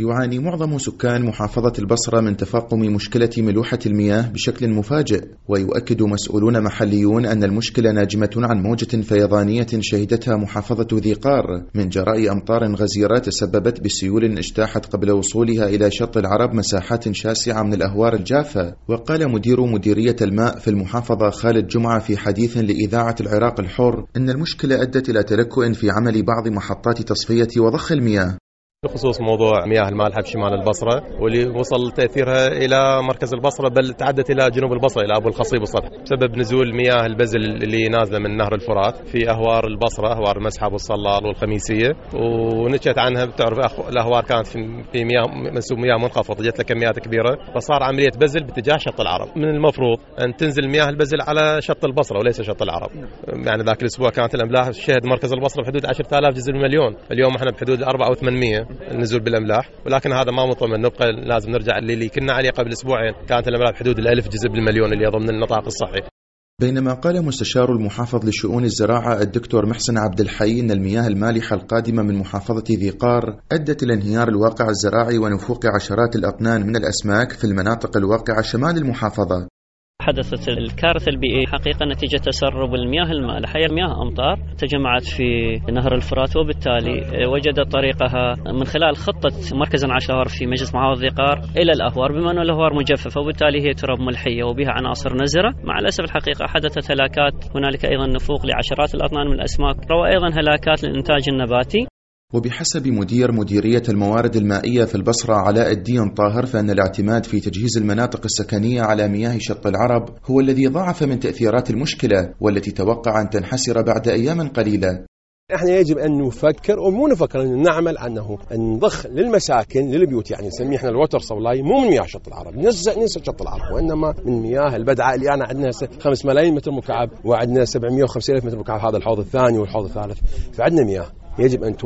يعاني معظم سكان محافظة البصرة من تفاقم مشكلة ملوحة المياه بشكل مفاجئ، ويؤكد مسؤولون محليون أن المشكلة ناجمة عن موجة فيضانية شهدتها محافظة ذي قار من جراء أمطار غزيرة تسببت بسيول اجتاحت قبل وصولها إلى شط العرب مساحات شاسعة من الأهوار الجافة. وقال مدير مديرية الماء في المحافظة خالد جمعة في حديث لإذاعة العراق الحر إن المشكلة أدت إلى تلكؤ في عمل بعض محطات تصفية وضخ المياه. بخصوص موضوع مياه المالحة بشمال البصرة واللي وصل تأثيرها إلى مركز البصرة، بل تعدت إلى جنوب البصرة إلى أبو الخصيب السطح بسبب نزول مياه البزل اللي نازلة من نهر الفرات في أهوار البصرة، أهوار المسحة والصلال والخميسية، ونشأت عنها بتعرف الأهوار كانت في مياه منسوب مياه منخفض، جت لكميات كبيرة، فصار عملية بزل باتجاه شط العرب. من المفروض أن تنزل مياه البزل على شط البصرة وليس شط العرب. يعني ذاك الأسبوع كانت الأملاح شهد مركز البصرة بحدود 10,000 جزء بالمليون، اليوم احنا بحدود 4 أو 800 النزول بالأملاح، ولكن هذا ما مطمئن، نبقى لازم نرجع اللي كنا عليه قبل أسبوعين، كانت الأملاح بحدود 1000 جزء بالمليون اللي ضمن النطاق الصحي. بينما قال مستشار المحافظ لشؤون الزراعة الدكتور محسن عبد الحي إن المياه المالحة القادمة من محافظة ذي قار أدت إلى انهيار الواقع الزراعي ونفوق عشرات الأطنان من الأسماك في المناطق الواقعة شمال المحافظة. حدثت الكارثة البيئية حقيقة نتيجة تسرب المياه المالحة، هي مياه أمطار تجمعت في نهر الفرات، وبالتالي وجدت طريقها من خلال خطة مركز عشار في مجلس محافظة ذي قار إلى الأهوار، بما أن الأهوار مجففة وبالتالي هي تراب ملحية وبها عناصر نزرة. مع الأسف الحقيقة حدثت هلاكات، هنالك أيضا نفوق لعشرات الأطنان من الأسماك، وأيضا هلاكات للإنتاج النباتي. وبحسب مدير مديرية الموارد المائية في البصرة علاء الدين طاهر فإن الاعتماد في تجهيز المناطق السكنية على مياه شط العرب هو الذي ضاعف من تأثيرات المشكلة، والتي توقع أن تنحسر بعد أيام قليلة. احنا يجب ان نفكر ومو نفكر ان نعمل انه نضخ للمساكن للبيوت، يعني نسميه احنا الوتر سبلاي، مو من مياه شط العرب، ننسى شط العرب، وانما من مياه البدعه اللي انا عندنا 5 ملايين متر مكعب وعندنا 750,000 متر مكعب، هذا الحوض الثاني والحوض الثالث، فعندنا مياه يجب ان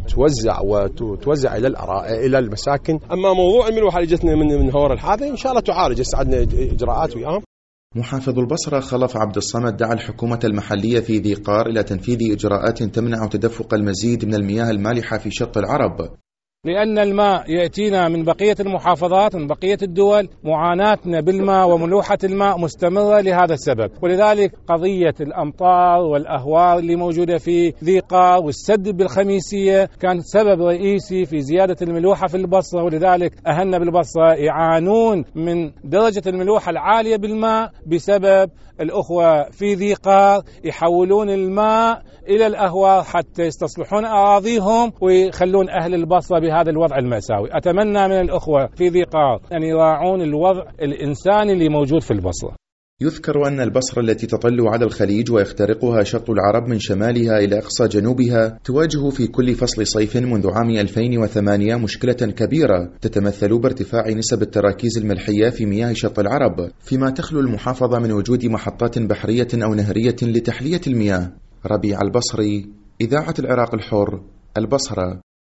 توزع الى المساكن. اما موضوع الملوحه اللي جتنا من هور هذا ان شاء الله تعالج، عندنا اجراءات وياهم. محافظ البصرة خلف عبد الصمد دعا الحكومة المحلية في ذي قار إلى تنفيذ إجراءات تمنع تدفق المزيد من المياه المالحة في شط العرب، لأن الماء يأتينا من بقية المحافظات من بقية الدول، معاناتنا بالماء وملوحة الماء مستمرة لهذا السبب، ولذلك قضية الأمطار والأهوار اللي موجودة في ذي قار والسد بالخميسية كان سبب رئيسي في زيادة الملوحة في البصرة، ولذلك أهلنا بالبصرة يعانون من درجة الملوحة العالية بالماء بسبب الأخوة في ذي قار يحولون الماء إلى الأهوار حتى يستصلحون أراضيهم ويخلون أهل البصرة بهذا الوضع المأساوي. أتمنى من الأخوة في ذي قار أن يراعون الوضع الإنساني اللي موجود في البصرة. يذكر أن البصرة التي تطل على الخليج ويخترقها شط العرب من شمالها إلى أقصى جنوبها تواجه في كل فصل صيف منذ عام 2008 مشكلة كبيرة تتمثل بارتفاع نسب التراكيز الملحية في مياه شط العرب، فيما تخلو المحافظة من وجود محطات بحرية أو نهرية لتحلية المياه. ربيع البصري، إذاعة العراق الحر، البصرة.